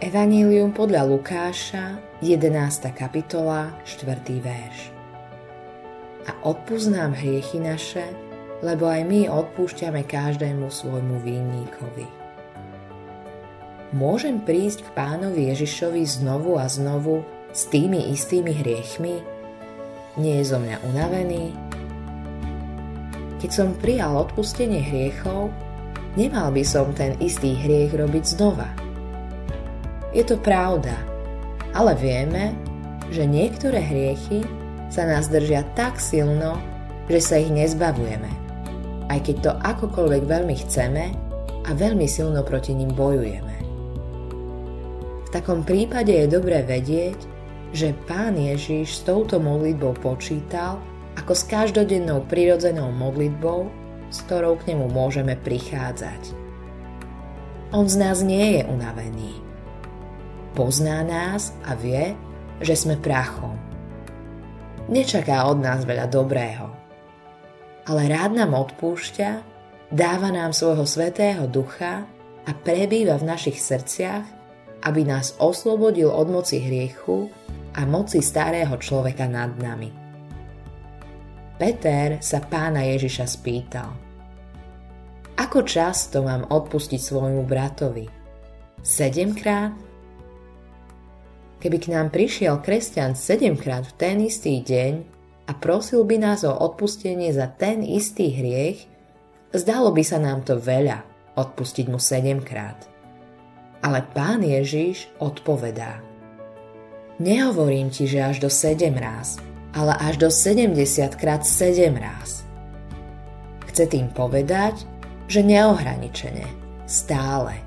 Evanílium podľa Lukáša, 11. kapitola, 4. verš. A odpusť nám hriechy naše, lebo aj my odpúšťame každému svojmu vinníkovi. Môžem prísť k Pánovi Ježišovi znovu a znovu s tými istými hriechmi? Nie je zo mňa unavený? Keď som prijal odpustenie hriechov, nemal by som ten istý hriech robiť znova. Je to pravda, ale vieme, že niektoré hriechy sa nás držia tak silno, že sa ich nezbavujeme, aj keď to akokoľvek veľmi chceme a veľmi silno proti nim bojujeme. V takom prípade je dobré vedieť, že Pán Ježiš s touto modlitbou počítal ako s každodennou prirodzenou modlitbou, s ktorou k nemu môžeme prichádzať. On z nás nie je unavený. Pozná nás a vie, že sme prachom. Nečaká od nás veľa dobrého, ale rád nám odpúšťa, dáva nám svojho Svätého Ducha a prebýva v našich srdciach, aby nás oslobodil od moci hriechu a moci starého človeka nad nami. Peter sa Pána Ježiša spýtal: Ako často mám odpustiť svojmu bratovi? 7-krát? Keby k nám prišiel kresťan 7-krát v ten istý deň a prosil by nás o odpustenie za ten istý hriech, zdalo by sa nám to veľa, odpustiť mu 7-krát. Ale Pán Ježiš odpovedá: Nehovorím ti, že až do 7 ráz, ale až do 70-krát 7 ráz. Chce tým povedať, že neohraničene, stále.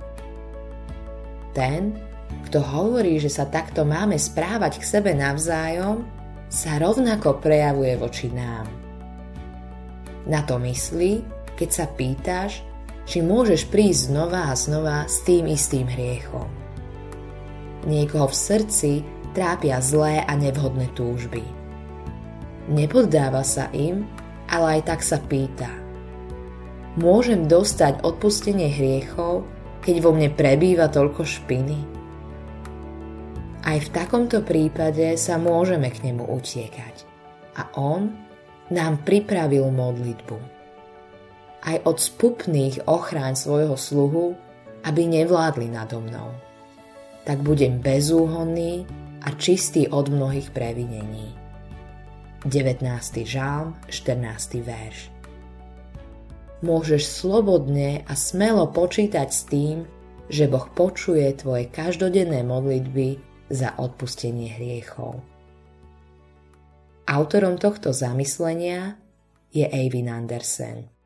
Ten, kto hovorí, že sa takto máme správať k sebe navzájom, sa rovnako prejavuje voči nám. Na to myslí, keď sa pýtaš, či môžeš prísť znova a znova s tým istým hriechom. Niekoho v srdci trápia zlé a nevhodné túžby. Nepoddáva sa im, ale aj tak sa pýta: Môžem dostať odpustenie hriechov, keď vo mne prebýva toľko špiny? Aj v takomto prípade sa môžeme k nemu utiekať. A on nám pripravil modlitbu. Aj od spupných ochráň svojho sluhu, aby nevládli nado mnou. Tak budem bezúhonný a čistý od mnohých previnení. 19. žalm, 14. verš. Môžeš slobodne a smelo počítať s tým, že Boh počuje tvoje každodenné modlitby za odpustenie hriechov. Autorom tohto zamyslenia je Eivind Andersen.